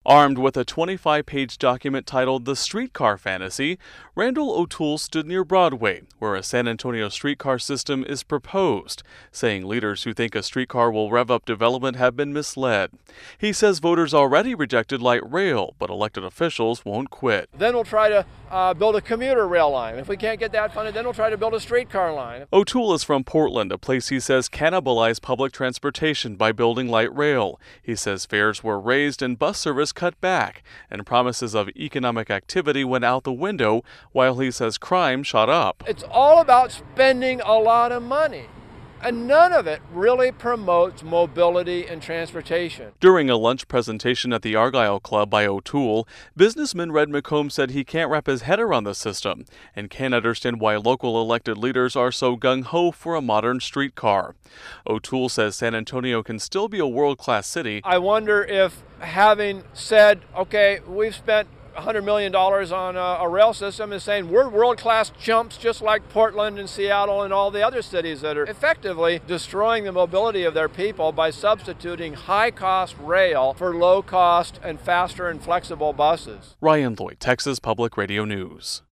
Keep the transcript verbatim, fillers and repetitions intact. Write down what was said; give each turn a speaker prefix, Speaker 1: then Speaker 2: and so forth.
Speaker 1: Armed with a twenty-five page document titled The Streetcar Fantasy, Randall O'Toole stood near Broadway, where a San Antonio streetcar system is proposed, saying leaders who think a streetcar will rev up development have been misled. He says voters already rejected light rail, but elected officials won't quit.
Speaker 2: Then we'll try to uh, build a commuter rail line. If we can't get that funded, then we'll try to build a streetcar line.
Speaker 1: O'Toole is from Portland, a place he says cannibalized public transportation by building light rail. He says fares were raised and bus service cut back, and promises of economic activity went out the window, while he says crime shot up.
Speaker 2: It's all about spending a lot of money, and none of it really promotes mobility and transportation.
Speaker 1: During a lunch presentation at the Argyle Club by O'Toole, businessman Red McComb said he can't wrap his head around the system and can't understand why local elected leaders are so gung-ho for a modern streetcar. O'Toole says San Antonio can still be a world-class city.
Speaker 2: I wonder if having said, okay, we've spent one hundred million dollars on a, a rail system is saying we're world-class chumps just like Portland and Seattle and all the other cities that are effectively destroying the mobility of their people by substituting high-cost rail for low-cost and faster and flexible buses.
Speaker 1: Ryan Lloyd, Texas Public Radio News.